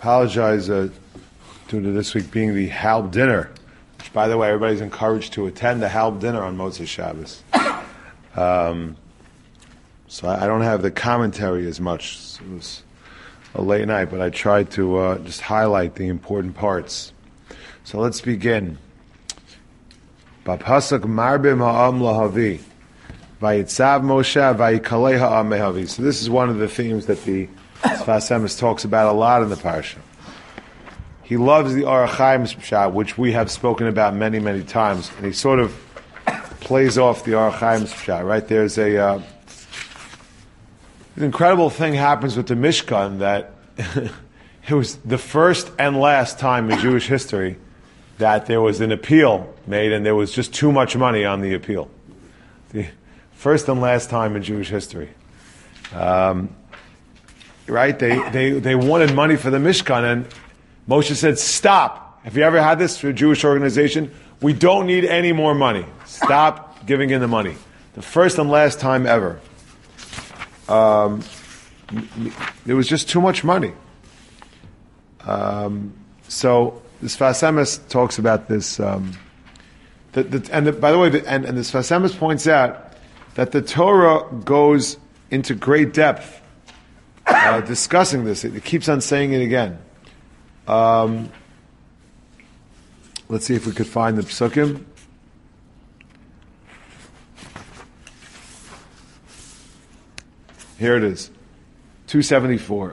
apologize due to this week being the Halb dinner, which, by the way, everybody's encouraged to attend the Halb dinner on Motzei Shabbos. So I don't have the commentary as much. It was a late night, but I tried to just highlight the important parts. So let's begin. Bapasuk marbim ha'am lahavi, vayitzav Moshe vayikalei ha'am mehavi. So this is one of the themes that the Sfas Emes talks about a lot in the parsha. He loves the Orach Chaim's pshat, which we have spoken about many, many times, and he sort of plays off the Orach Chaim's pshat. Right there's an incredible thing happens with the Mishkan that it was the first and last time in Jewish history that there was an appeal made and there was just too much money on the appeal. The first and last time in Jewish history. Right? They wanted money for the Mishkan, and Moshe said, stop. Have you ever had this for a Jewish organization? We don't need any more money. Stop giving in the money. The first and last time ever. There was just too much money. So the Sfas Emes talks about this. By the way, the Sfas Emes points out that the Torah goes into great depth discussing this. It keeps on saying it again. Let's see if we could find the psukim. Here it is, 274.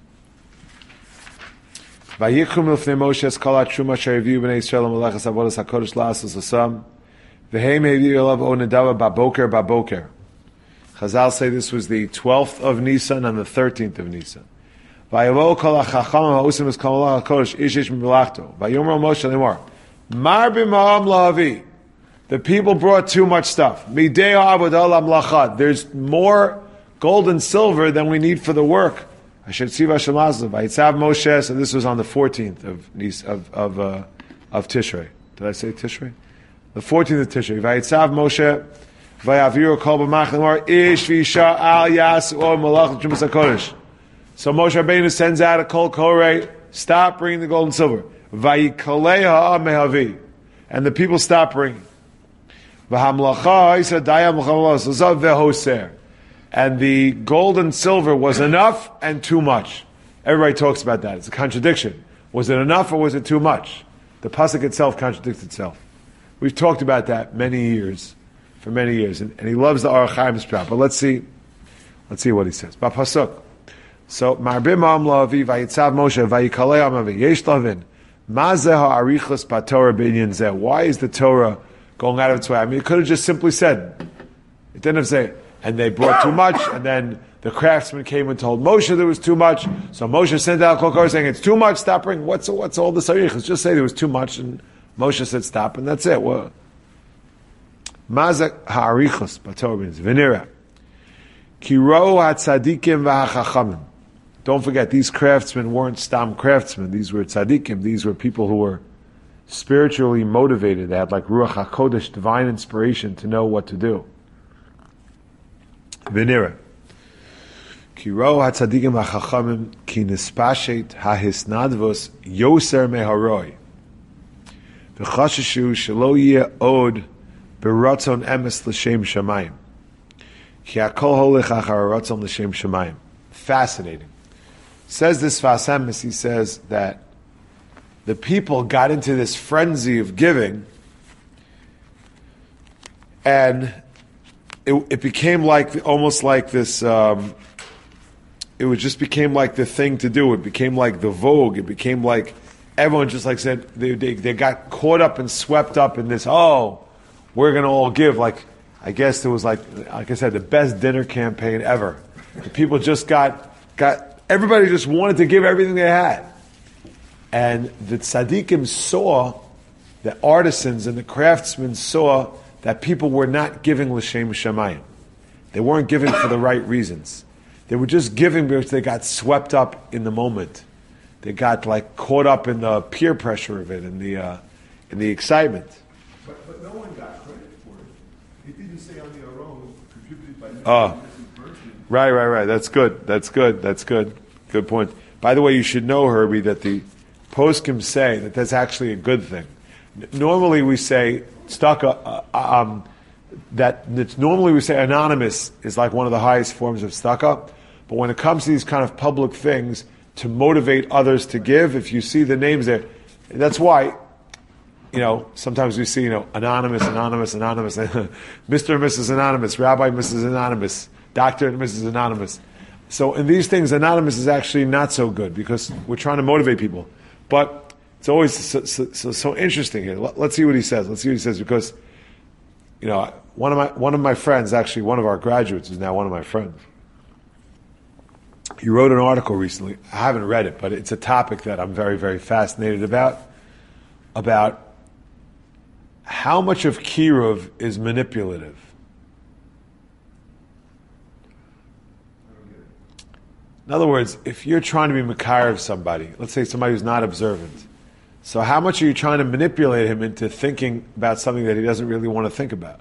Vayichum l'fnei Moshe es kol ha'truma asher haviu b'nei Yisrael l'melechas avodas hakodesh la'asos asam v'heim haviu elav o nedava baboker. Chazal say this was the 12th of Nisan and the 13th of Nisan. Vayavo kol ha'chacham ha'osim es kol melech hakodesh ish ish m'melachto vayomer Moshe lemor marbim ha'am lahavi. The people brought too much stuff. Midei ha'avodah la'mlachad. There's more gold and silver than we need for the work. I should see Vayitzav Moshe. So this was on the 14th of Tishrei. Did I say Tishrei? The 14th of Tishrei. Vayitzav Moshe Vayaviru Kol B'mach Lemor Ish V'Isha Al Yas Or Malach L'Trumas HaKodesh. So Moshe Rabbeinu sends out a Kol Korei. Stop bringing the gold and silver. Vayikalei Ha'am Mehavi. And the people stop bringing. V'Hamlacha Isa Dayam L'Chalos L'Zav V'Hoser. And the gold and silver was enough and too much. Everybody talks about that. It's a contradiction. Was it enough or was it too much? The pasuk itself contradicts itself. We've talked about that for many years. And he loves the Orach Chaim's pshat. But let's see what he says. Pasuk. So, Marbim Am Lavi Vayitzav Moshe Vayikalei Amavi Yesh Lavin Mazeh Ha'arichos B'Torah B'Inyan Zeh. Why is the Torah going out of its way? I mean, it could have just simply said. It didn't have to say, and they brought too much, and then the craftsman came and told Moshe there was too much. So Moshe sent out Kol Korei saying, it's too much, stop bringing. What's all this arichos? Just say there was too much, and Moshe said stop, and that's it. Mazak ha'arichos b'Torah means v'nira. Kiro ha'tzadikim v'ha'chachamim. Don't forget, these craftsmen weren't stam craftsmen. These were tzadikim. These were people who were spiritually motivated. They had like Ruach HaKodesh, divine inspiration to know what to do. Venera. Kiro hatzadikim hachachamim ki nispashet hahisnadvos yoser meharoi. V'chasheshu shelo yeh od beratzon emes l'shem shamayim. Ki hakol holech achar ratzon l'shem shamayim. Fascinating. Says this Sfas Emes, he says that the people got into this frenzy of giving, and it became like almost like this. It just became like the thing to do. It became like the vogue. It became like everyone just like said they got caught up and swept up in this. Oh, we're going to all give. Like I guess there was like I said, the best dinner campaign ever. The people just got everybody just wanted to give everything they had, and the tzaddikim saw, the artisans and the craftsmen saw that people were not giving l'shem shamayim. They weren't giving for the right reasons. They were just giving because they got swept up in the moment. They got like caught up in the peer pressure of it and the excitement. But no one got credit for it. It didn't say on the Aron contributed by Right. That's good. Good point. By the way, you should know, Herbie, that the poskim say that that's actually a good thing. Normally we say normally we say anonymous is like one of the highest forms of tzedakah, but when it comes to these kind of public things, to motivate others to give, if you see the names there, that's why, sometimes we see, anonymous, Mr. and Mrs. Anonymous, Rabbi Mrs. Anonymous, Dr. and Mrs. Anonymous. So in these things, anonymous is actually not so good because we're trying to motivate people. But it's always so interesting here. Let's see what he says. Because, one of my friends, actually one of our graduates is now one of my friends. He wrote an article recently. I haven't read it, but it's a topic that I'm very, very fascinated about how much of kiruv is manipulative. In other words, if you're trying to be makar of somebody, let's say somebody who's not observant, so how much are you trying to manipulate him into thinking about something that he doesn't really want to think about?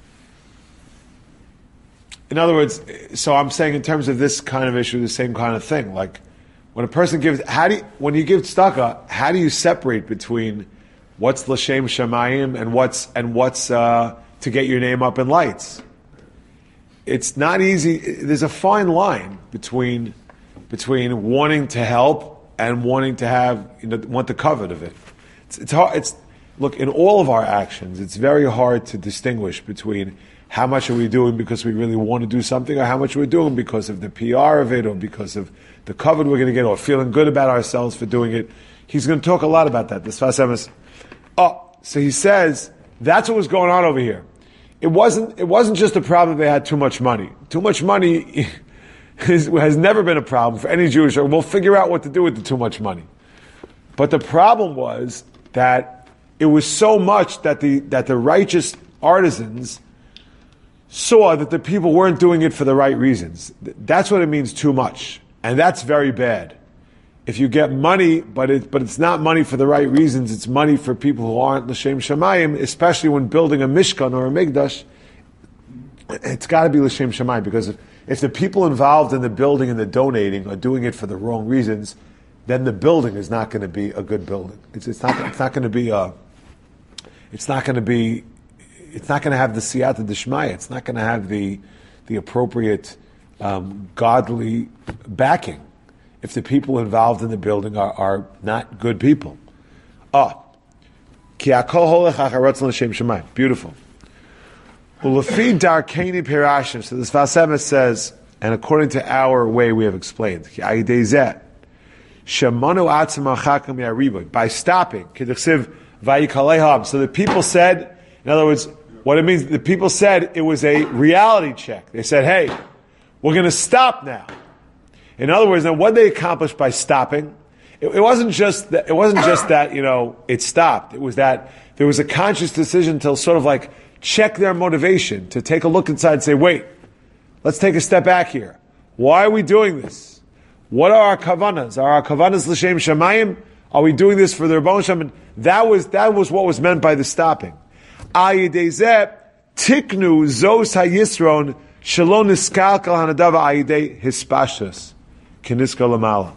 In other words, so I'm saying in terms of this kind of issue, the same kind of thing. Like when a person gives, when you give tzedakah, how do you separate between what's l'shem shamayim and what's to get your name up in lights? It's not easy. There's a fine line between wanting to help and wanting to have, want the covet of it. It's hard. Look, in all of our actions, it's very hard to distinguish between how much are we doing because we really want to do something, or how much we're doing because of the PR of it, or because of the covet we're going to get, or feeling good about ourselves for doing it. He's going to talk a lot about that. This Sfas Emes. So he says that's what was going on over here. It wasn't just a problem they had too much money. Too much money has never been a problem for any Jewish. We'll figure out what to do with the too much money. But the problem was that it was so much that the righteous artisans saw that the people weren't doing it for the right reasons. That's what it means, too much, and that's very bad. If you get money, but it's not money for the right reasons, it's money for people who aren't l'shem shamayim, especially when building a mishkan or a mikdash, it's got to be l'shem shamayim, because if the people involved in the building and the donating are doing it for the wrong reasons, then the building is not going to be a good building. It's not going to have the siyata d'shmaya. It's not going to have the appropriate godly backing if the people involved in the building are not good people. Beautiful. So this Sfas Emes says, and according to our way we have explained, by stopping, so the people said, in other words, what it means, the people said it was a reality check. They said, hey, we're going to stop now. In other words, now what they accomplished by stopping, it wasn't just that, it stopped. It was that there was a conscious decision to sort of like check their motivation, to take a look inside and say, wait, let's take a step back here. Why are we doing this? What are our kavanas? Are our kavanas l'shem shamayim? Are we doing this for the Rebbeinu Shem? That was what was meant by the stopping. Ayidei tiknu zos hayisron shalom niskalkal hanadava ayidei hispashus keniska lamala.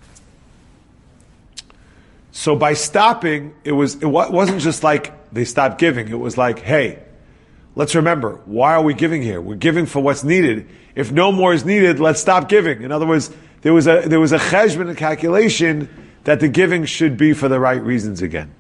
So by stopping, it wasn't just like they stopped giving. It was like, hey, let's remember, why are we giving here? We're giving for what's needed. If no more is needed, let's stop giving. In other words, there was a cheshbon, a calculation that the giving should be for the right reasons again.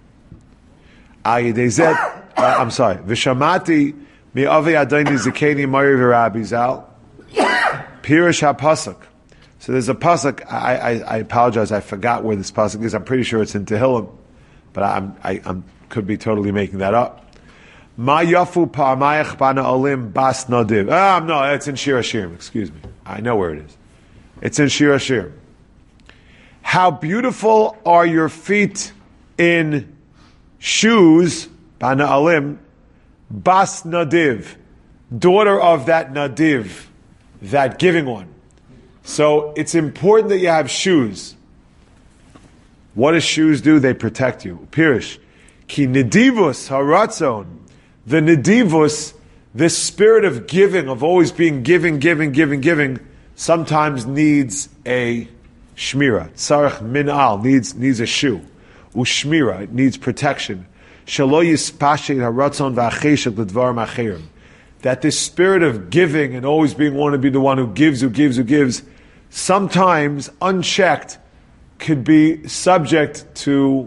I'm sorry. Vishamati mi'avi adayni zakeni mari v'rabi zal pirish ha'pasuk. So there's a pasuk. I apologize. I forgot where this pasuk is. I'm pretty sure it's in Tehillim, but I could be totally making that up. Ma yafu pa'amayach bana olim bas nadiv. No, it's in Shir Hashirim. Excuse me. I know where it is. It's in Shir Hashirim. How beautiful are your feet in shoes, bana olim, bas nadiv, daughter of that nadiv, that giving one. So it's important that you have shoes. What do shoes do? They protect you. Pirish. Ki nidivus haratzon. The nidivus, this spirit of giving, of always being giving, sometimes needs a Shmira. Tzarech min'al, needs a shoe. Ushmira, it needs protection. Shelo yispashet haratzon v'acheshek l'dvarim acherim. That this spirit of giving and always want to be the one who gives, sometimes unchecked could be subject to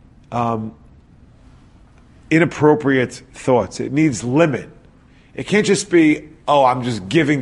inappropriate thoughts. It needs limit. It can't just be, oh, I'm just giving.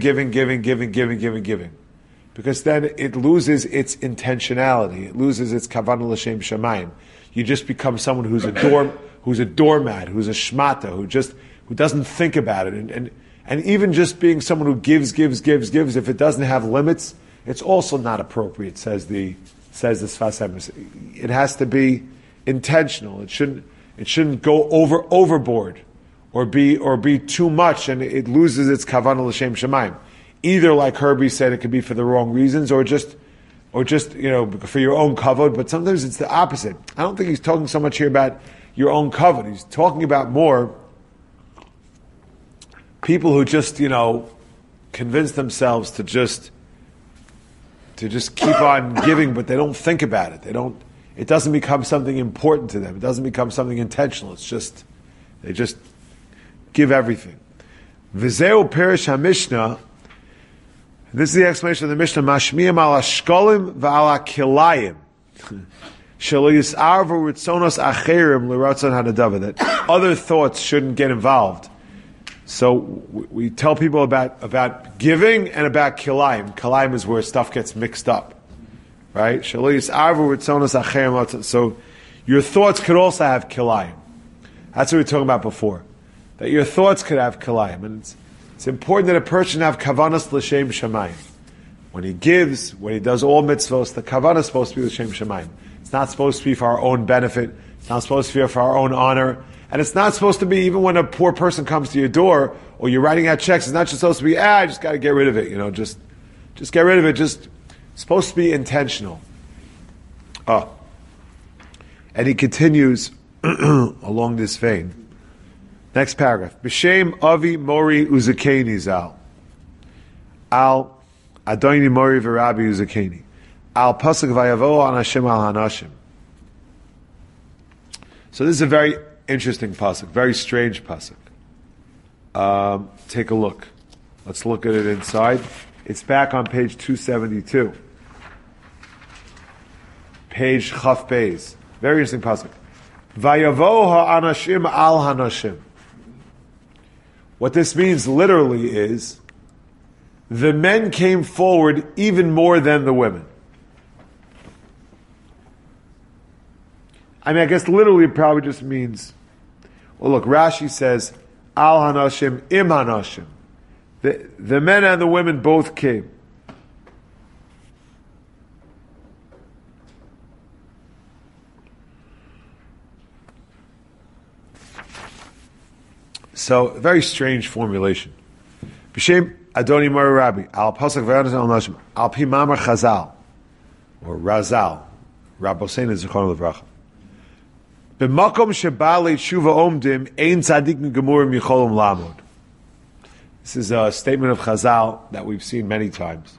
Because then it loses its intentionality. It loses its kavanah l'shem shamayim. You just become someone who's a doormat, who's a shmata, who doesn't think about it. And even just being someone who gives, if it doesn't have limits, it's also not appropriate, says the Sfas Emes. It has to be intentional. It shouldn't go overboard or be too much, and it loses its kavanah l'shem shamayim. Either, like Herbie said, it could be for the wrong reasons, or just for your own kavod. But sometimes it's the opposite. I don't think he's talking so much here about your own kavod. He's talking about more people who just convince themselves to just keep on giving, but they don't think about it. It doesn't become something important to them. It doesn't become something intentional. They just give everything. V'zeu perish HaMishnah. This is the explanation of the Mishnah. Mashmiyim ala shkolim v'ala kilayim. Shelo yis'arvu ritzonos acherim l'ratzon hanadava. That other thoughts shouldn't get involved. So we tell people about giving and about kilayim. Kilayim is where stuff gets mixed up. Right? Shelo yis'arvu ritzonos acherim. So your thoughts could also have kilayim. That's what we were talking about before. That your thoughts could have kilayim. And it's important that a person have kavanas l'shem shamayim. When he gives, when he does all mitzvos, the kavanah is supposed to be l'shem shamayim. It's not supposed to be for our own benefit. It's not supposed to be for our own honor. And it's not supposed to be even when a poor person comes to your door or you're writing out checks. It's not just supposed to be, I just got to get rid of it. Just get rid of it. It's supposed to be intentional. And he continues along this vein. Next paragraph. B'shem Avi Mori Uzakeni Zal. Al Adoni Mori V'Rabi Uzakeni. Al Pasuk Vayavo Anashim Al Hanashim. So this is a very interesting pasuk, very strange pasuk. Take a look. Let's look at it inside. It's back on page 272. Page Chaf Beis. Very interesting pasuk. Vayavo Ha'anashim Al Hanashim. What this means literally is, the men came forward even more than the women. I guess literally it probably just means, well look, Rashi says, Al Hanashim, Im Hanashim. The men and the women both came. So, a very strange formulation. B'shem Adoni Mori Rabbi, Al Pasuk V'Yanas Al Nashim, Al Pi Mamar Chazal, or Razal, Rabbosein Zichron Levracha. B'makom sheba'alei tshuva omdim, ein tzadikim gemurim yicholim lamod. This is a statement of Chazal that we've seen many times.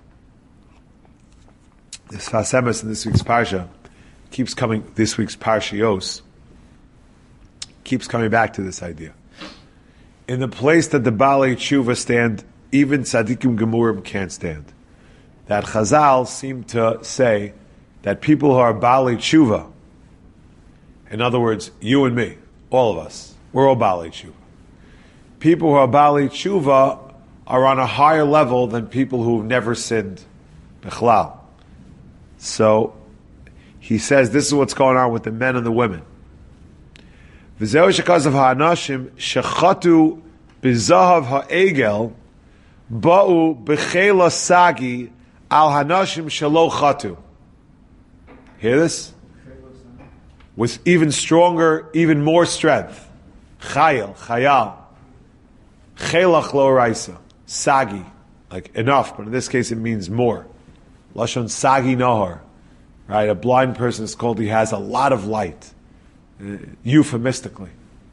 This Sfas Emes in this week's Parsha keeps coming, this week's Parshiyos, keeps coming back to this idea. In the place that the Baalei Tshuva stand, even Tzadikim Gemurim can't stand. That Chazal seem to say that people who are Baalei Tshuva, in other words, you and me, all of us, we're all Baalei Tshuva. People who are Baalei Tshuva are on a higher level than people who've never sinned. Bechlal. So, he says this is what's going on with the men and the women. V'zeu shekazav ha'anashim shechatu b'zahav ha'egel ba'u b'chela sagi al hanashim shelo chatu. Hear this? With even stronger, even more strength. Chayel, chayal. Chelach lo raisa. Sagi. Like enough, but in this case it means more. Lashon sagi nohar. Right? A blind person is called, he has a lot of light. Euphemistically.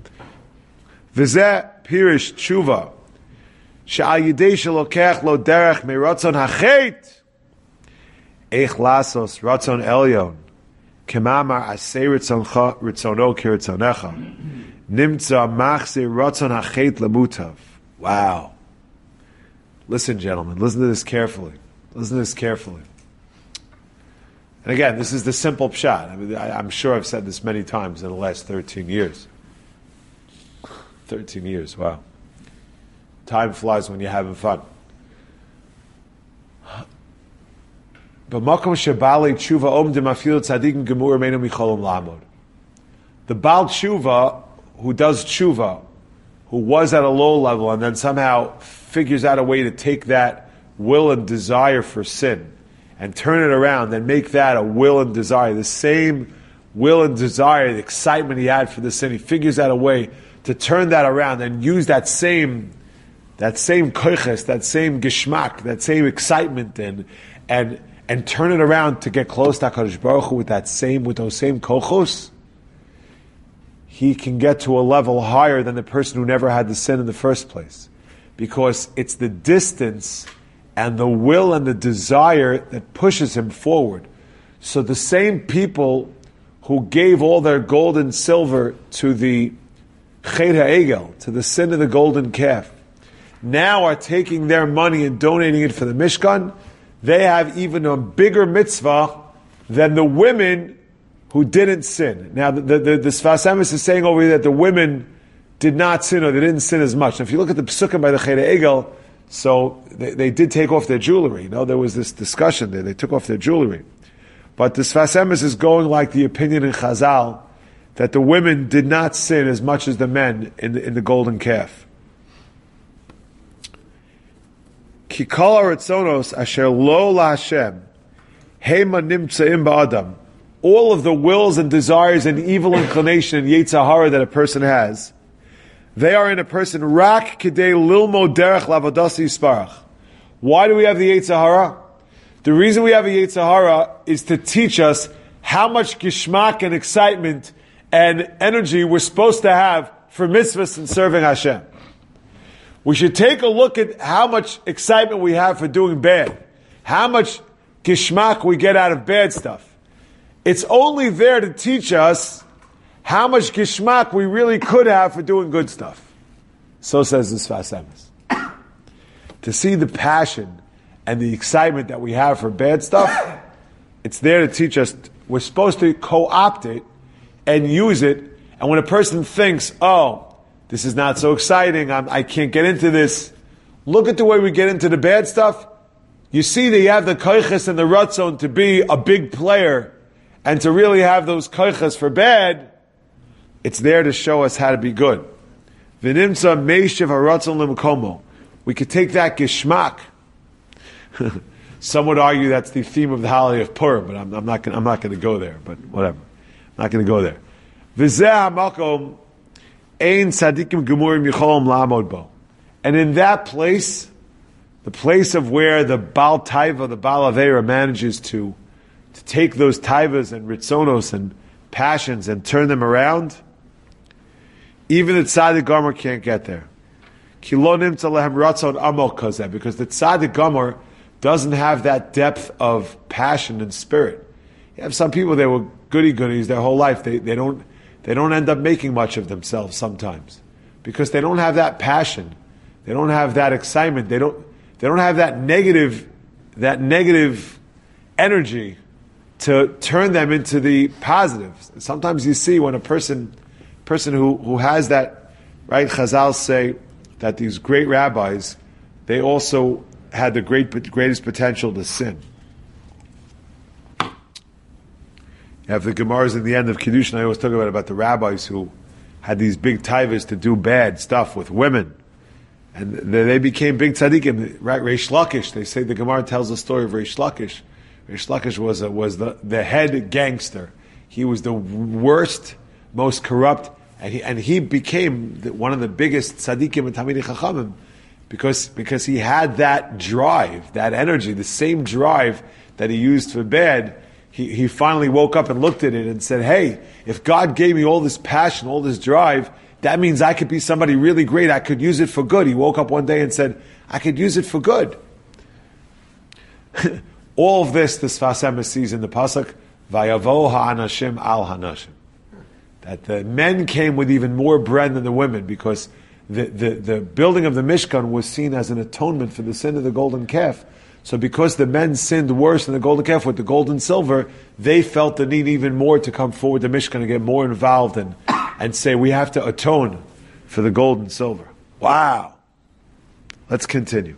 V'zeh pirish tshuva she'al yidei shelokech lo derech meiratzon hachet Eich lasos ratzon elyon. Kemamar asay ritzoncha ritzono kiritzonecha. Nimtza machzir ratzon hachet lemutav. Wow. Listen, gentlemen, listen to this carefully. Listen to this carefully. And again, this is the simple pshat. I mean, I'm sure I've said this many times in the last 13 years. 13 years, wow. Time flies when you're having fun. The Baal Tshuva, who does tshuva, who was at a low level and then somehow figures out a way to take that will and desire for sin and turn it around and make that a will and desire, the same will and desire, the excitement he had for the sin, he figures out a way to turn that around and use that same koiches, that same geschmack, that same excitement and turn it around to get close to HaKadosh Baruch Hu with those same kochos, he can get to a level higher than the person who never had the sin in the first place. Because it's the distance and the will and the desire that pushes him forward. So the same people who gave all their gold and silver to the Chet HaEgel, to the sin of the golden calf, now are taking their money and donating it for the Mishkan. They have even a bigger mitzvah than the women who didn't sin. Now, the Sfas Emes is saying over here that the women did not sin, or they didn't sin as much. Now, if you look at the Psukim by the Chet HaEgel, so they did take off their jewelry. You know, there was this discussion there. They took off their jewelry. But the Sfas Emes is going like the opinion in Chazal that the women did not sin as much as the men in the golden calf. Ki kol haretzonos asher lo laHashem hema nimtzaim ba'adam. All of the wills and desires and evil inclination and Yetzer Hara that a person has, they are in a person rak kidei lilmo derech lavodas yisparach. Why do we have the Yetzer Hara? The reason we have a Yetzer Hara is to teach us how much gishmak and excitement and energy we're supposed to have for mitzvahs and serving Hashem. We should take a look at how much excitement we have for doing bad, how much gishmak we get out of bad stuff. It's only there to teach us how much gishmak we really could have for doing good stuff. So says the Sfas Emes. To see the passion and the excitement that we have for bad stuff, it's there to teach us we're supposed to co-opt it and use it. And when a person thinks, oh, this is not so exciting, I can't get into this, look at the way we get into the bad stuff. You see that you have the koiches and the ratzon to be a big player and to really have those koiches for bad. It's there to show us how to be good. V'nimtza meishiv haratzon l'mekomo. We could take that gishmak. Some would argue that's the theme of the holiday of Purim, but I'm not going to go there. But whatever, I'm not going to go there. V'zeh hamakom ein tzadikim gemurim yicholom la'amod bo. And in that place, the place of where the Baal Taiva, the Baal Aveira, manages to take those taivas and ritzonos and passions and turn them around, even the tzaddik gomer can't get there. Ki lo nimtza lehem ratzon amok kazeh, because the tzaddik gomer doesn't have that depth of passion and spirit. You have some people that were goody-goodies their whole life. They don't end up making much of themselves sometimes because they don't have that passion. They don't have that excitement. They don't have that negative energy to turn them into the positives. And sometimes you see when a person who has that, right? Chazal say that these great rabbis, they also had the greatest potential to sin. You have the Gemaras in the end of Kiddushin. I always talk about the rabbis who had these big taivas to do bad stuff with women. And they became big tzaddikim. Right, Reish Lakish, they say the Gemara tells the story of Reish Lakish. Reish Lakish was the head gangster. He was the worst, most corrupt, and he became one of the biggest tzaddikim and Talmidei Chachamim because he had that drive, that energy, the same drive that he used for bad. He finally woke up and looked at it and said, hey, if God gave me all this passion, all this drive, that means I could be somebody really great. I could use it for good. He woke up one day and said, I could use it for good. All of this, the Sfas Emes sees in the pasuk, Vayavo ha'anashim al hanashim. That the men came with even more bread than the women, because the building of the Mishkan was seen as an atonement for the sin of the golden calf. So because the men sinned worse than the golden calf with the gold and silver, they felt the need even more to come forward to Mishkan and get more involved and say, we have to atone for the gold and silver. Wow. Let's continue.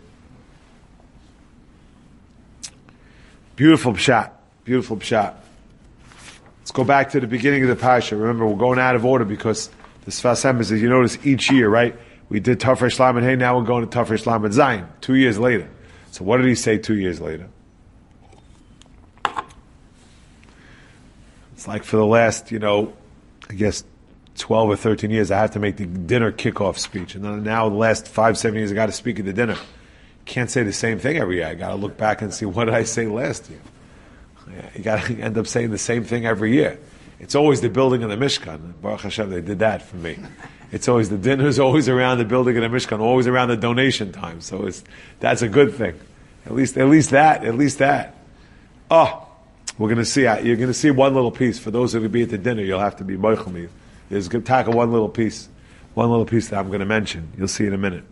Beautiful pshat. Beautiful pshat. Let's go back to the beginning of the parasha. Remember, we're going out of order because the Sfas Emes, as you notice, each year, right? We did Tafresh Lamed Hey, now we're going to Tafresh Lamed Zayin, 2 years later. So what did he say 2 years later? It's like for the last, I guess 12 or 13 years, I have to make the dinner kickoff speech. And now the last 5-7 years, I got to speak at the dinner. Can't say the same thing every year. I got to look back and see what did I say last year. You got to end up saying the same thing every year. It's always the building of the Mishkan. Baruch Hashem, they did that for me. It's always the dinner's always around the building of the Mishkan, always around the donation time. So that's a good thing. At least that. Oh, we're going to see. You're going to see one little piece. For those who will be at the dinner, you'll have to be moichel me. There's going to tackle one little piece that I'm going to mention. You'll see in a minute.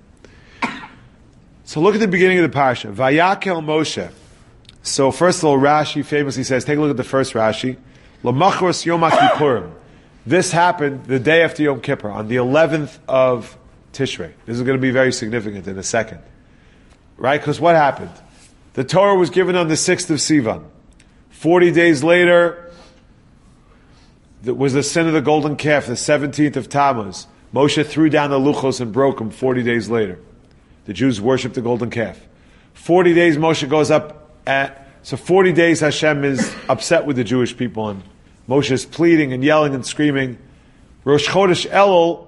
So look at the beginning of the parasha. Vayakel Moshe. So first of all, Rashi famously says, take a look at the first Rashi. L'machros Yom HaKippurim. This happened the day after Yom Kippur, on the 11th of Tishrei. This is going to be very significant in a second. Right? Because what happened? The Torah was given on the 6th of Sivan. 40 days later, there was the sin of the golden calf, the 17th of Tammuz. Moshe threw down the luchos and broke them 40 days later. The Jews worshipped the golden calf. 40 days Moshe goes up so 40 days Hashem is upset with the Jewish people, and Moshe is pleading and yelling and screaming. Rosh Chodesh Elul,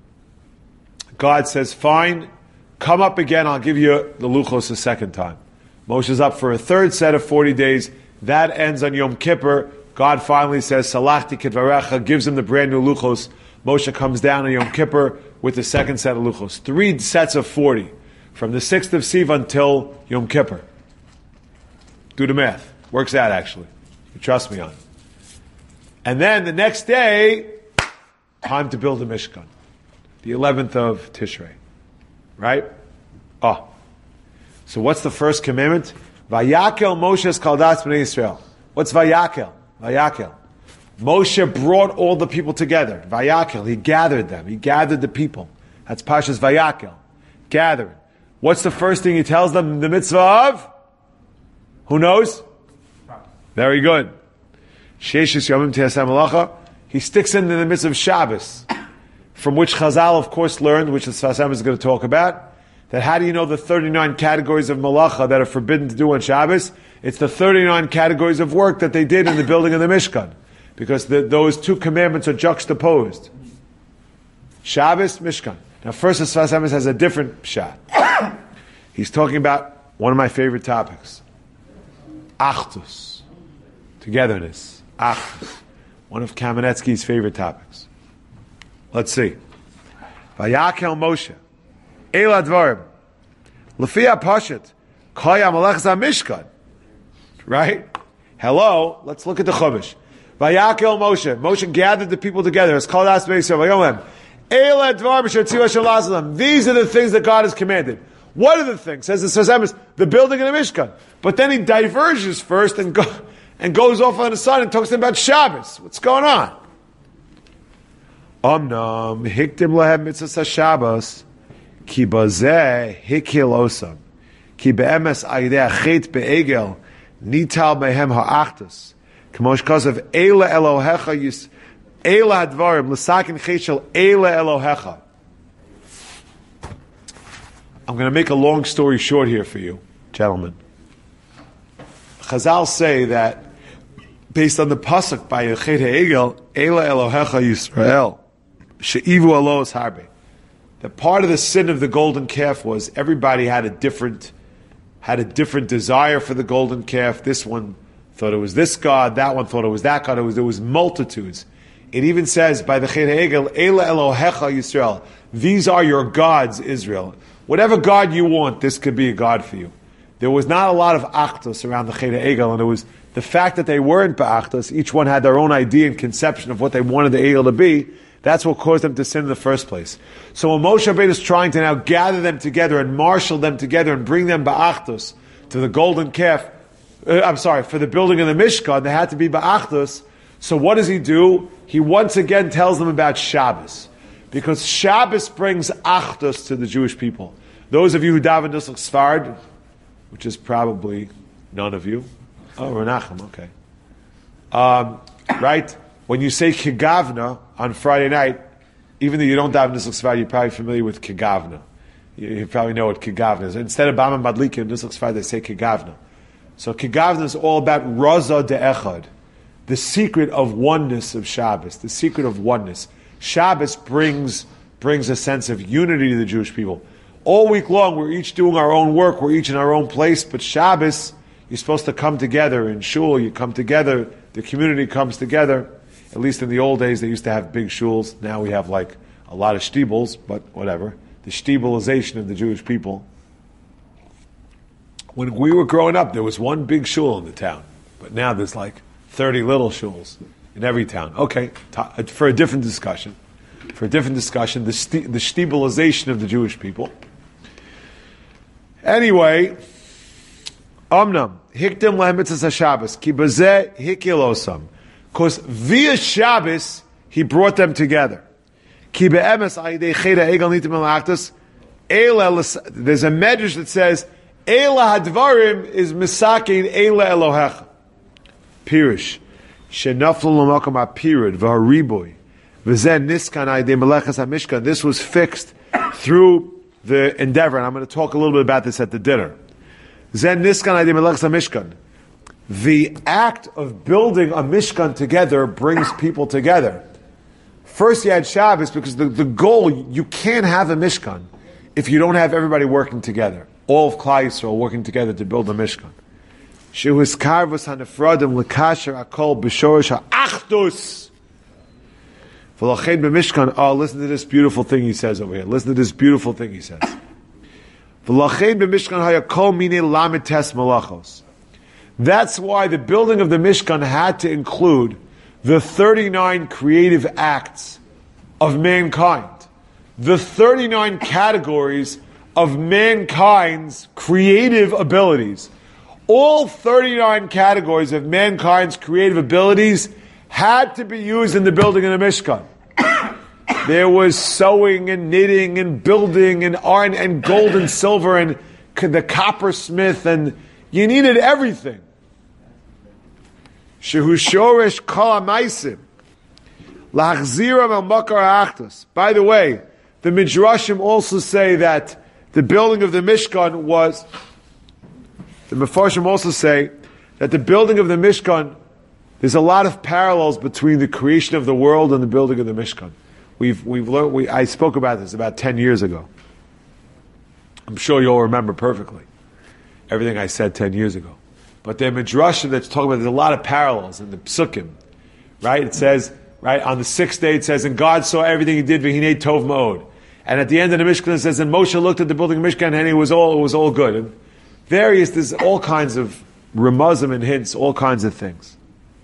God says, fine, come up again, I'll give you the luchos a second time. Moshe's up for a third set of 40 days. That ends on Yom Kippur. God finally says, Salachti Kedvarecha, gives him the brand new luchos. Moshe comes down on Yom Kippur with the second set of luchos. 3 sets of 40. From the 6th of Sivan till Yom Kippur. Do the math. Works out, actually. You trust me on it. And then the next day, time to build a Mishkan. The 11th of Tishrei. Right? Oh. So what's the first commandment? Vayakel Moshe's Kaldas Bnei Yisrael. What's Vayakel? Vayakel. Moshe brought all the people together. Vayakel. He gathered them. He gathered the people. That's Pasha's Vayakel. Gathering. What's the first thing he tells them? The mitzvah of? Who knows? Very good. Sheishis Yomim Te'aseh Malacha. He sticks into the mitzvah of Shabbos, from which Chazal, of course, learned, which the Sfas Emes is going to talk about, that how do you know the 39 categories of malacha that are forbidden to do on Shabbos? It's the 39 categories of work that they did in the building of the Mishkan, because those two commandments are juxtaposed. Shabbos, Mishkan. Now, first, the Sfas Emes has a different pshat. He's talking about one of my favorite topics. Achdus. Togetherness. Achdus. One of Kamenetsky's favorite topics. Let's see. Vayakel Moshe. Eila Dvarim. Lefia Pashat. Koyam Alechza Mishkan. Right? Hello. Let's look at the Chumash. Vayakel Moshe. Moshe gathered the people together. It's called As Beisav. Vayomem. Eila Dvarim Shetziva Shalazlam. These are the things that God has commanded. What are the things? Says the Sfas Emes, the building of the Mishkan. But then he diverges first and goes off on the side and talks to them about Shabbos. What's going on? Omnam hiktim lahem mitzvah Shabbos ki bazeh hikil osam ki be'emes ayidei achet be'egel nital mehem ha'achtus k'mosh kasav eila Elohecha yis eila hadvarim l'sakin cheshel eila Elohecha. I'm going to make a long story short here for you, gentlemen. Chazal say that, based on the pasuk by Yechet Ha'egel, Eila Elohecha Yisrael, She'ivu Alos Harbe. That part of the sin of the golden calf was everybody had a different desire for the golden calf. This one thought it was this God, that one thought it was that God. There was multitudes. It even says by the Chet Ha'egel, Eila Elohecha Yisrael. These are your gods, Israel. Whatever God you want, this could be a God for you. there was not a lot of achdus around the Cheder Egel, and it was the fact that they weren't ba'achdus, each one had their own idea and conception of what they wanted the Egel to be, that's what caused them to sin in the first place. So when Moshe Rabbeinu is trying to now gather them together and marshal them together and bring them ba'achdus to the golden calf, for the building of the Mishkan, they had to be ba'achdus. So what does he do? He once again tells them about Shabbos. Because Shabbos brings achdus to the Jewish people. Those of you who daven Nusach Sfard, which is probably none of you. Oh, Renachem, okay. Right? When you say Kigavna on Friday night, even though you don't daven Nusach Sfard, you're probably familiar with Kigavna. You probably know what Kigavna is. Instead of Bama Madlikim, Nusach Sfard, they say Kigavna. So Kigavna is all about Raza de Echad, the secret of oneness of Shabbos, the secret of oneness. Shabbos brings a sense of unity to the Jewish people. All week long, we're each doing our own work, we're each in our own place, but Shabbos, you're supposed to come together. In shul, you come together, the community comes together. At least in the old days, they used to have big shuls. Now we have like a lot of shtibels, but whatever. The shtibelization of the Jewish people. When we were growing up, there was one big shul in the town, but now there's like 30 little shuls in every town. Okay, for a different discussion. The shtibelization of the Jewish people. Anyway, Omnam, hiktim lahem mitzvahs HaShabbos, ki bazeh hikilosam. Because via Shabbos, he brought them together. Ki be'emes ayidei cheda egel nitim elachtas, there's a medrash that says, Eila hadvarim is misakin Eila Elohecha. Pirish. Shenaflu l'makam ha'pirid v'hariboy v'zen niskan ayidei melechas ha'mishkan. This was fixed through the endeavor, and I'm going to talk a little bit about this at the dinner. Zen niskan ayidei melechas ha'mishkan. The act of building a Mishkan together brings people together. First you had Shabbos, because the goal, you can't have a Mishkan if you don't have everybody working together. All of Klal Yisrael working together to build a Mishkan. Shehu karvus hanefradim lekasher akol b'shorish ha'achdus. V'lachein b'Mishkan. Oh, listen to this beautiful thing he says over here. Listen to this beautiful thing he says. V'lachein b'Mishkan hayakol mine lamites malachos. That's why the building of the Mishkan had to include the 39 creative acts of mankind. The 39 categories of mankind's creative abilities. All 39 categories of mankind's creative abilities had to be used in the building of the Mishkan. There was sewing and knitting and building and iron and gold and silver and the coppersmith, and you needed everything. Shehu shoresh kol ha'maisim lachziram el makar ha'achdus. By the way, the Midrashim also say that the building of the Mishkan was, the Mefarshim also say that the building of the Mishkan, there's a lot of parallels between the creation of the world and the building of the Mishkan. We've learned, I spoke about this about 10 years ago. I'm sure you'll remember perfectly everything I said 10 years ago. But the Midrashim that's talking about, there's a lot of parallels in the Psukim, right? It says, right, on the sixth day it says, and God saw everything he did, v'hinei tov ma'od. And at the end of the Mishkan it says, and Moshe looked at the building of Mishkan and it was all good. And there's all kinds of remuzim and hints, all kinds of things.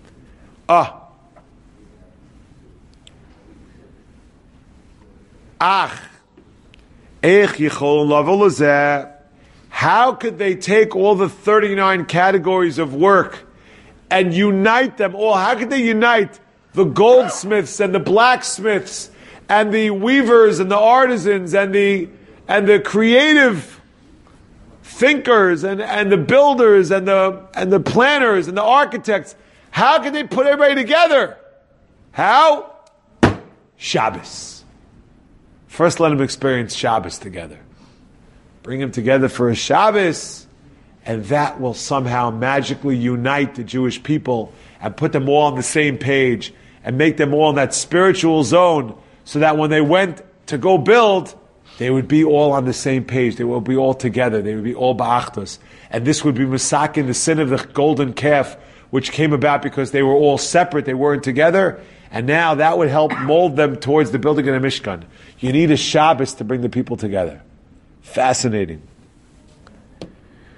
How could they take all the 39 categories of work and unite them all? How could they unite the goldsmiths and the blacksmiths and the weavers and the artisans and the creative thinkers and the builders and the planners and the architects? How could they put everybody together? How? Shabbos. First let them experience Shabbos together. Bring them together for a Shabbos, and that will somehow magically unite the Jewish people and put them all on the same page and make them all in that spiritual zone, so that when they went to go build, they would be all on the same page. They would be all together. They would be all ba'achdus. And this would be masakin, the sin of the golden calf, which came about because they were all separate. They weren't together. And now that would help mold them towards the building of the Mishkan. You need a Shabbos to bring the people together. Fascinating.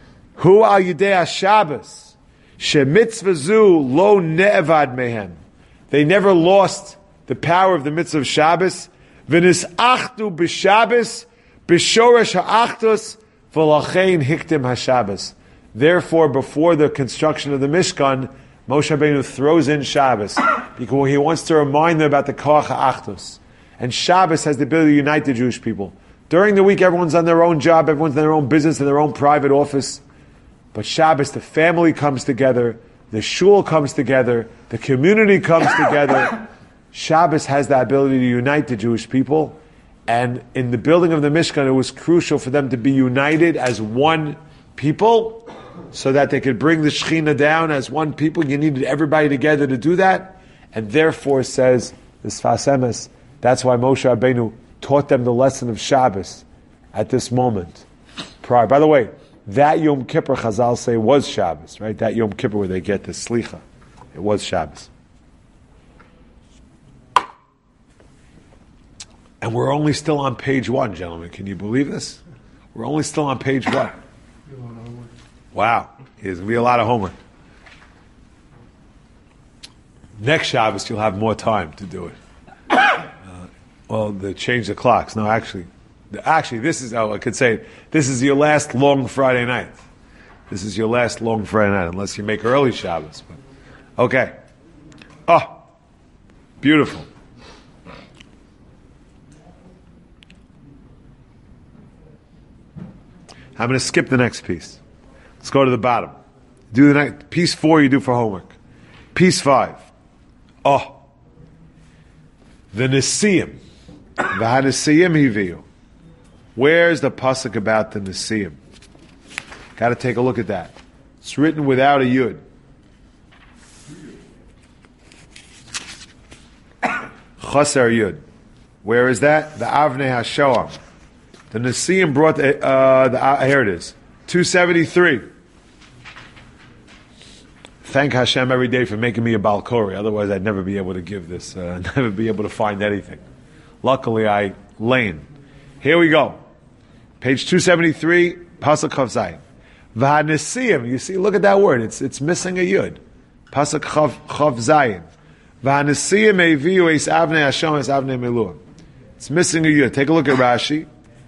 Hu al yidei Shabbos, she mitzvah zu lo ne'evad mehem. They never lost the power of the mitzvah of Shabbos. V'nis achtu b'Shabbos, b'shoresh ha'achtus, v'lachein hiktim ha'Shabbos. Therefore, before the construction of the Mishkan, Moshe Rabbeinu throws in Shabbos because he wants to remind them about the koach ha'achtus. And Shabbos has the ability to unite the Jewish people. During the week, everyone's on their own job, everyone's in their own business, in their own private office. But Shabbos, the family comes together, the shul comes together, the community comes together. Shabbos has the ability to unite the Jewish people. And in the building of the Mishkan, it was crucial for them to be united as one people so that they could bring the Shekhinah down as one people. You needed everybody together to do that. And therefore, says the Sfas Emes, that's why Moshe Rabbeinu taught them the lesson of Shabbos at this moment. Prior. By the way, that Yom Kippur, Chazal say, was Shabbos, right? That Yom Kippur where they get the Slicha. It was Shabbos. And we're only still on page 1, gentlemen. Can you believe this? We're only still on page 1. Wow. There's going to be a lot of homework. Next Shabbos, you'll have more time to do it. Well, they change the clocks. No, actually, this is, I could say, this is your last long Friday night. This is your last long Friday night, unless you make early Shabbos. But, okay. Oh, beautiful. I'm going to skip the next piece. Let's go to the bottom. Do the next, piece 4 you do for homework. Piece 5. Oh. The Nesiim. V'hanesiim hiviu. Where's the pasuk about the Nesiim? Got to take a look at that. It's written without a yud. Chaser yud. Where is that? The Avnei HaShoam. The Nesiim brought here it is. 273. Thank Hashem every day for making me a Balkori. Otherwise, I'd never be able to give this. Never be able to find anything. Luckily, I lane. Here we go. Page 273, Pasuk Chav Zayin. V'hanesiim. You see, look at that word. It's missing a yud. Pasuk Chav Zayin. V'hanesiim eviu es avnei Hashem es avnei meluah. It's missing a yud. Take a look at Rashi.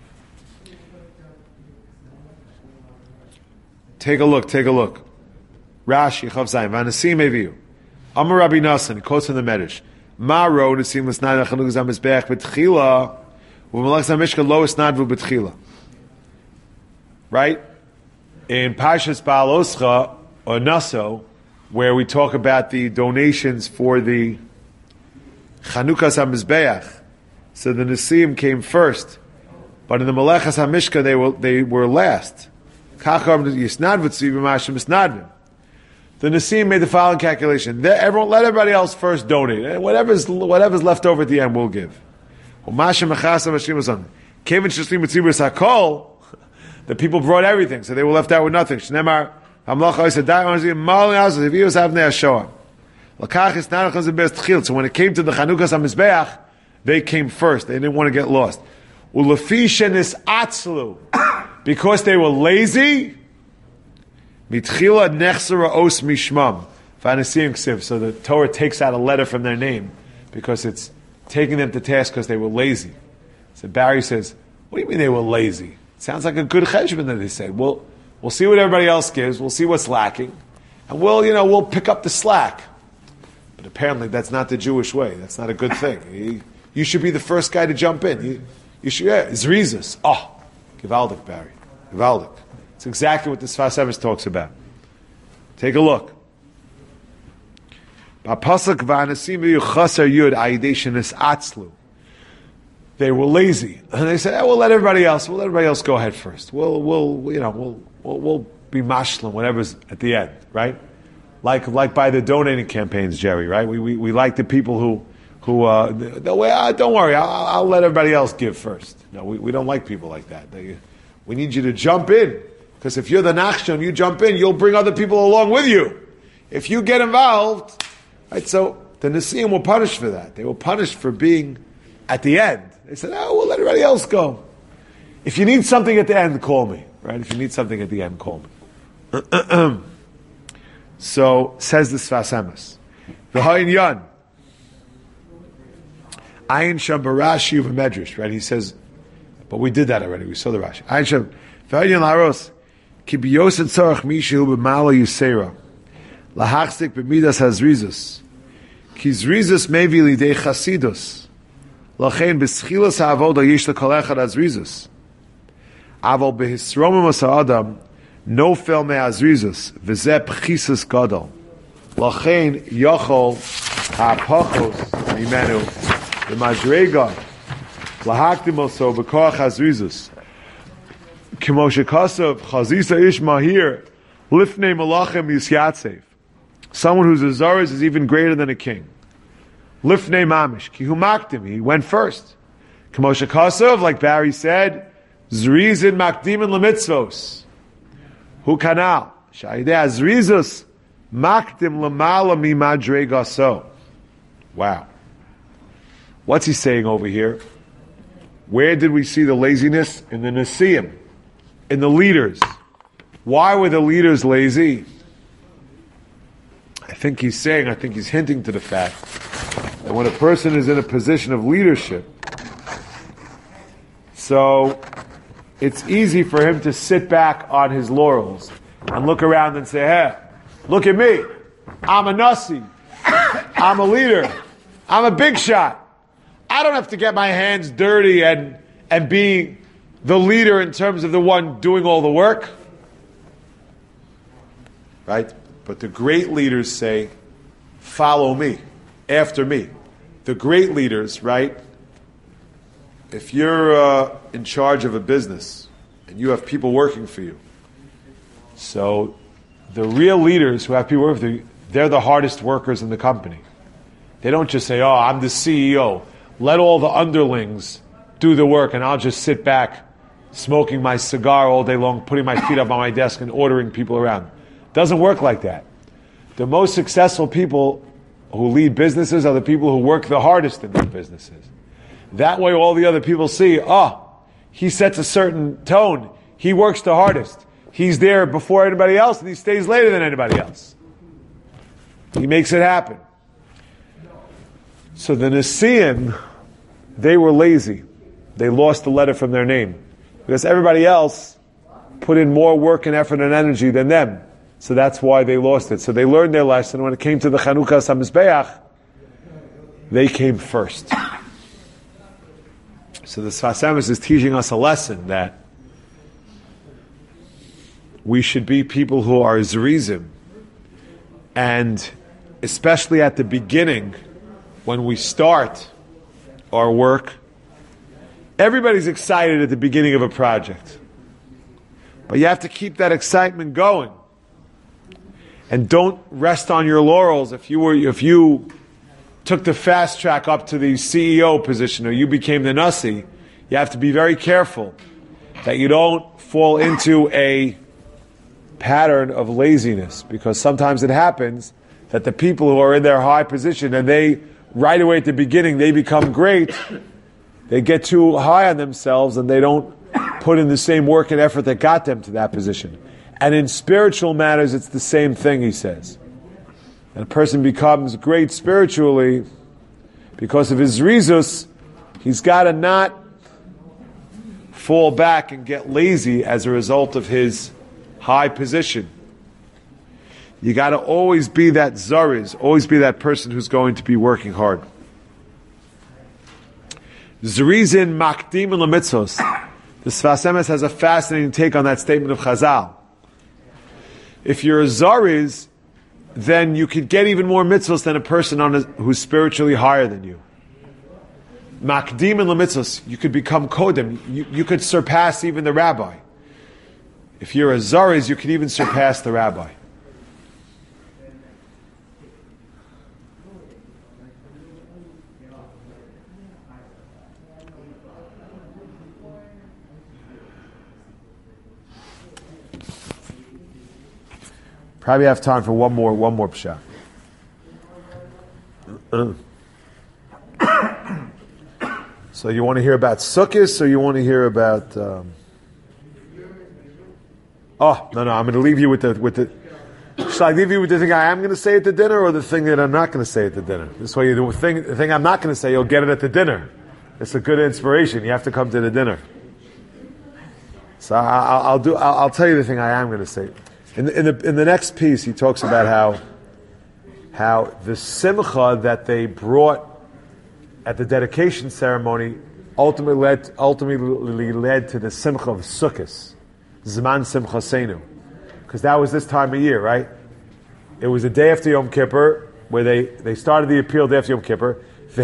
Take a look. Rashi, Chav Zayin, V'hanesiim eviu. Amar Rabbi Nassan, quotes from the Medrash. Maro Nesiim l'snad ha'chanukah z'hamizbeach b'tchila u'melach z'hamishka lo esnadvu b'tchila. Right? In Parshas Baal Oscha, or Naso, where we talk about the donations for the Chanukas HaMizbeach, so the Nesiim came first, but in the Melechas HaMishka they were last. The Nesiim made the following calculation. Let everybody else first donate. And whatever's left over at the end, we'll give. The people brought everything, so they were left out with nothing. So when it came to the Chanukas HaMizbeach, they came first. They didn't want to get lost. Because they were lazy, Mitchila nechsara os mishmam. So the Torah takes out a letter from their name because it's taking them to task because they were lazy. So Barry says, what do you mean they were lazy? It sounds like a good cheshbon that they said. We'll see what everybody else gives. We'll see what's lacking. And we'll pick up the slack. But apparently that's not the Jewish way. That's not a good thing. You should be the first guy to jump in. You should, Zrizus. Oh, Givaldik, Barry. Givaldik. It's exactly what the Sfas Emes talks about. Take a look. They were lazy, and they said, "We'll let everybody else go ahead first. We'll be mashlim, whatever's at the end, right? Like by the donating campaigns, Jerry, right? We like the people who don't worry, I'll let everybody else give first. No, we don't like people like that. We need you to jump in. Because if you're the Nachshon, you jump in, you'll bring other people along with you. If you get involved, right? So the Nesiim were punished for that. They were punished for being at the end. They said, we'll let everybody else go. If you need something at the end, call me. Right? If you need something at the end, call me. So says the Sfas Emes. V'hayin yan. Ayin sham barashi uv medrash. Right? He says, but we did that already. We saw the Rashi. Ayin sham. V'hayin yan laros. Ki biyos et tzorach mishu b'mala yusera. Lahachzik b'midas hazrizus. Ki zrizus mevi lidei chasidus. Lachein b'schilas ha'avoda yish l'kol echad hazrizus. Aval b'hisromim ha'adam no fel me'azrizus v'zeh pchisus gadol. Lachein yochol ha'pachos mimenu b'madrega lahaktim also b'koach hazrizus. Kimo shekasav chazisa ish mahir lifnei malachem yisyatsev. Someone who's a zaris is even greater than a king. Lifnei mamish ki hu makdim, he went first. Kimo shekasav, like Barry said, zrizin makdimin lemitzvos. Hu kanal shayidei azrizus makdim lamala mi madrega so. Wow. What's he saying over here? Where did we see the laziness? In the Nesiim, in the leaders. Why were the leaders lazy? I think he's hinting to the fact that when a person is in a position of leadership, so it's easy for him to sit back on his laurels and look around and say, hey, look at me. I'm a Nasi. I'm a leader. I'm a big shot. I don't have to get my hands dirty and be the leader in terms of the one doing all the work. Right? But the great leaders say, follow me, after me. The great leaders, right? If you're in charge of a business and you have people working for you, so the real leaders who have people working for you, they're the hardest workers in the company. They don't just say, oh, I'm the CEO. Let all the underlings do the work and I'll just sit back smoking my cigar all day long, putting my feet up on my desk and ordering people around. Doesn't work like that. The most successful people who lead businesses are the people who work the hardest in their businesses. That way all the other people see, he sets a certain tone. He works the hardest. He's there before anybody else and he stays later than anybody else. He makes it happen. So the Nesiim, they were lazy. They lost the letter from their name. Because everybody else put in more work and effort and energy than them. So that's why they lost it. So they learned their lesson. When it came to the Chanukah HaMizbeach, they came first. So the Sfas Emes is teaching us a lesson that we should be people who are Zerizim. And especially at the beginning, when we start our work, everybody's excited at the beginning of a project. But you have to keep that excitement going. And don't rest on your laurels. If you took the fast track up to the CEO position or you became the Nasi, you have to be very careful that you don't fall into a pattern of laziness, because sometimes it happens that the people who are in their high position and they, right away at the beginning, they become great, they get too high on themselves and they don't put in the same work and effort that got them to that position. And in spiritual matters, it's the same thing, he says. And a person becomes great spiritually because of his rizus. He's got to not fall back and get lazy as a result of his high position. You got to always be that zariz, always be that person who's going to be working hard. Zerizin makdim l'mitzvos. The Sfas Emes has a fascinating take on that statement of Chazal. If you're a zariz, then you could get even more mitzvos than a person who's spiritually higher than you. Makdim and lemitzvos, you could become kodem. You could surpass even the rabbi. If you're a zariz, you could even surpass the rabbi. Probably have time for one more pshat. So you want to hear about Sukkot, or you want to hear about? Oh, no, I'm going to leave you with the. Should I leave you with the thing I am going to say at the dinner, or the thing that I'm not going to say at the dinner? This way, the thing I'm not going to say, you'll get it at the dinner. It's a good inspiration. You have to come to the dinner. So I'll tell you the thing I am going to say. In the next piece, he talks about how the simcha that they brought at the dedication ceremony ultimately led to the simcha of Sukkot, Zman Simcha Seinu, because that was this time of year, right? It was the day after Yom Kippur where they started the appeal day after Yom Kippur. The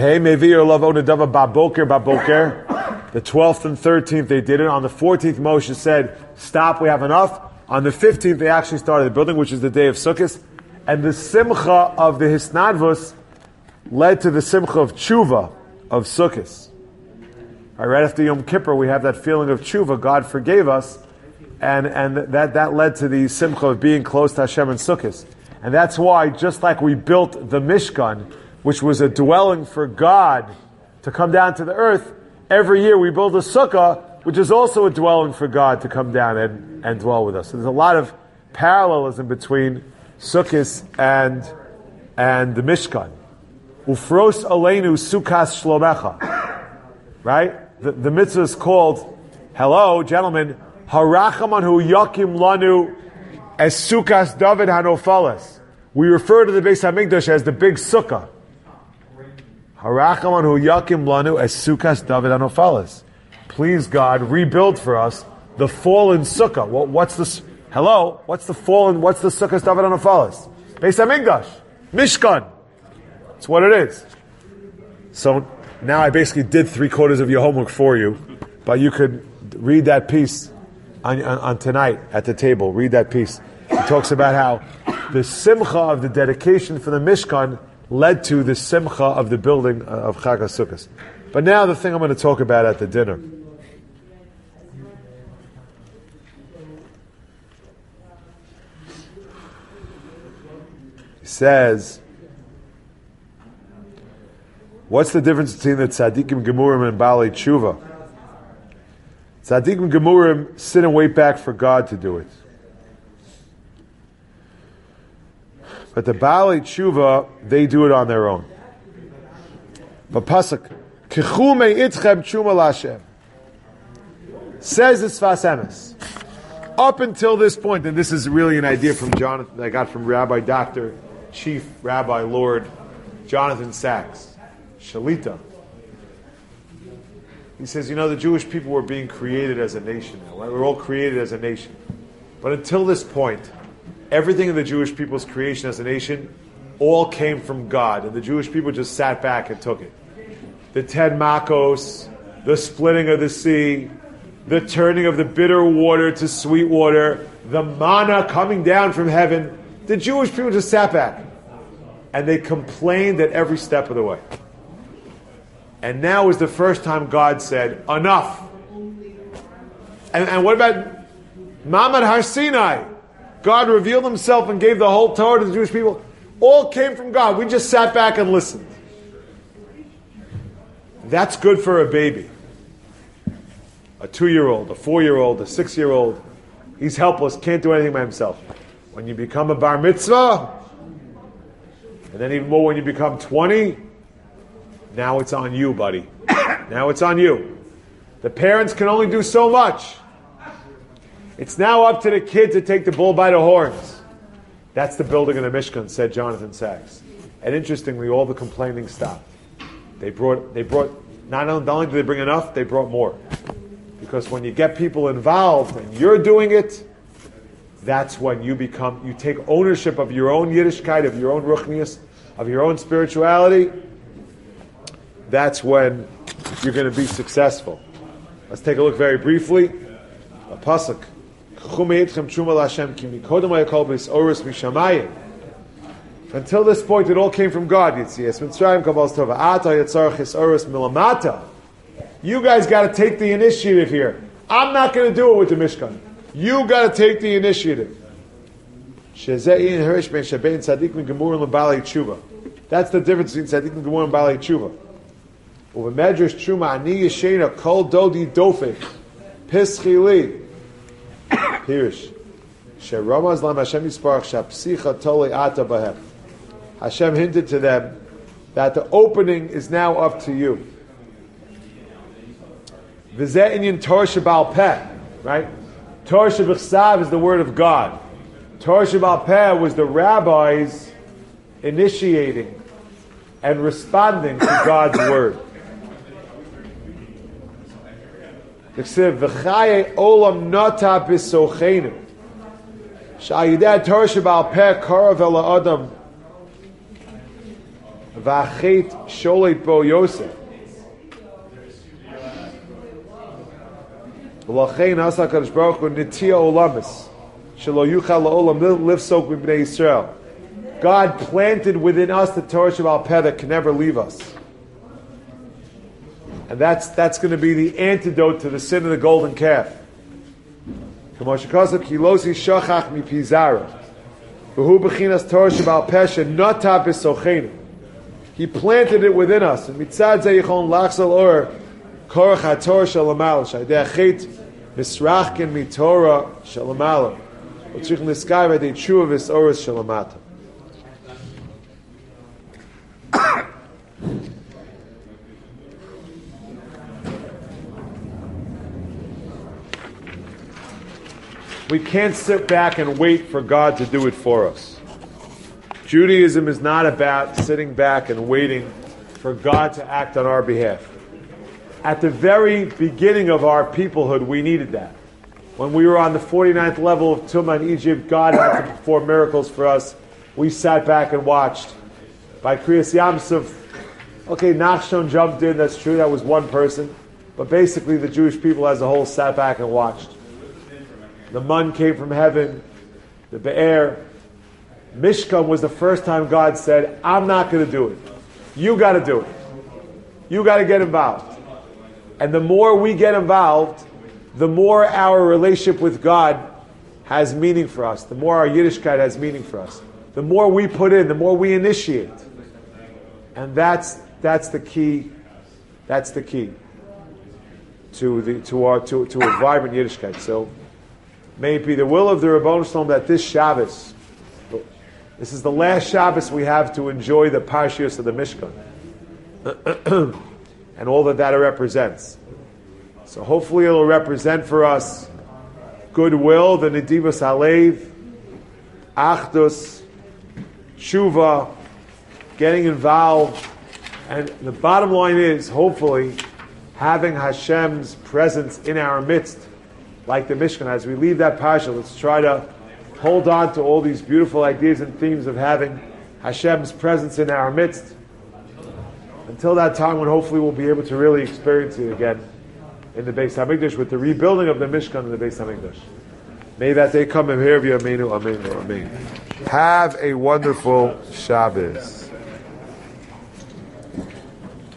12th and 13th they did it. On the 14th, Moshe said, "Stop, we have enough." On the 15th, they actually started the building, which is the day of Sukkot, and the simcha of the Hisnadvus led to the simcha of tshuva of Sukkot. Right after Yom Kippur, we have that feeling of tshuva. God forgave us, and that led to the simcha of being close to Hashem and Sukkot. And that's why, just like we built the Mishkan, which was a dwelling for God to come down to the earth, every year we build a sukkah, which is also a dwelling for God to come down and dwell with us. So there's a lot of parallelism between Sukkot and the Mishkan. Ufros aleinu sukas shlomecha. Right? The mitzvah is called, hello, gentlemen, harachaman yakim lanu as sukas David hanofalas. We refer to the Beis HaMikdash as the big sukkah. Harachaman yakim lanu as sukas David hanofalas. Please, God, rebuild for us the fallen sukkah. What's the sukkah David hanofalas? Beis HaMikdash. Mishkan. That's what it is. So now I basically did 3/4 of your homework for you, but you could read that piece on tonight at the table. Read that piece. It talks about how the simcha of the dedication for the Mishkan led to the simcha of the building of Chag HaSukkos. But now the thing I'm going to talk about at the dinner. He says, what's the difference between the tzaddikim gemurim and Baalei Tshuva? Tzaddikim gemurim sit and wait back for God to do it. But the Baalei Tshuva, they do it on their own. But Pasuk, Kichu me'itchem tshuva l'Hashem. Says the Sfas Emes. Up until this point, and this is really an idea from Jonathan that I got from Rabbi Dr. Chief Rabbi Lord Jonathan Sachs, Shalita. He says, the Jewish people were being created as a nation now, right? We're all created as a nation. But until this point, everything in the Jewish people's creation as a nation all came from God, and the Jewish people just sat back and took it. The 10 Makos, the splitting of the sea, the turning of the bitter water to sweet water, the manna coming down from heaven. The Jewish people just sat back, and they complained at every step of the way. And now is the first time God said, enough. And what about Ma'amad Har Sinai? God revealed himself and gave the whole Torah to the Jewish people. All came from God. We just sat back and listened. That's good for a baby. A 2-year-old, a 4-year-old, a 6-year-old. He's helpless, can't do anything by himself. When you become a bar mitzvah, and then even more when you become 20, now it's on you, buddy. Now it's on you. The parents can only do so much. It's now up to the kid to take the bull by the horns. That's the building of the Mishkan, said Jonathan Sachs. And interestingly, all the complaining stopped. They brought not only did they bring enough, they brought more. Because when you get people involved and you're doing it, that's when you take ownership of your own Yiddishkeit, of your own Ruchnius, of your own spirituality. That's when you're going to be successful. Let's take a look very briefly. A pasuk. Until this point, it all came from God. You guys got to take the initiative here. I'm not going to do it with the Mishkan. You got to take the initiative. That's the difference between tzaddik and gemur and Baalei Tshuva. Over medrash truma ani yeshena kol dodi dofek pischili pirish Sheramaz lam Hashem Yisparach shapsicha tole ata bahem. Hashem hinted to them that the opening is now up to you. V'zeh inyan Torah shebal peh, right? Torah shebechsav is the word of God. Torah shebal peh was the rabbis initiating and responding to God's word. V'chsev v'chaye olam nata b'sochenu. Sha'yideh Torah shebal peh karav el ha'adam v'achet sholet bo Yosef. V'lachein asa HaKadosh Baruch Hu nitiya olamis shelo yuchal la'olam lifsok m'bnei Yisrael. God planted within us the Torah Shebal Peh that can never leave us. And that's going to be the antidote to the sin of the golden calf. He planted it within us. And mitzad zeh yichon lachzal or korach haTorah shalamal shadei achet misrachken miTorah shalamal u'tzrich niskayv adei tshuva v'soros shalamata. We can't sit back and wait for God to do it for us. Judaism is not about sitting back and waiting for God to act on our behalf. At the very beginning of our peoplehood, we needed that. When we were on the 49th level of Tumah in Egypt, God had to perform miracles for us. We sat back and watched. By Kriyas Yamsuf, okay, Nachshon jumped in, that's true, that was one person. But basically the Jewish people as a whole sat back and watched. The man came from heaven, the Be'er. Mishkan was the first time God said, I'm not going to do it. You got to do it. You got to get involved. And the more we get involved, the more our relationship with God has meaning for us. The more our Yiddishkeit has meaning for us. The more we put in, the more we initiate. And that's the key. That's the key to a vibrant Yiddishkeit. So may it be the will of the Rebbeinu Shalom that this Shabbos, this is the last Shabbos we have to enjoy the Parshios of the Mishkan and all that represents. So hopefully it'll represent for us goodwill, the Nedivas Halev, Achdus, Tshuva, getting involved, and the bottom line is hopefully having Hashem's presence in our midst, like the Mishkan. As we leave that parsha, let's try to hold on to all these beautiful ideas and themes of having Hashem's presence in our midst until that time when hopefully we'll be able to really experience it again in the Beis HaMikdash with the rebuilding of the Mishkan in the Beis HaMikdash. May that day come and hear you. Amen. Amen. Have a wonderful Shabbos.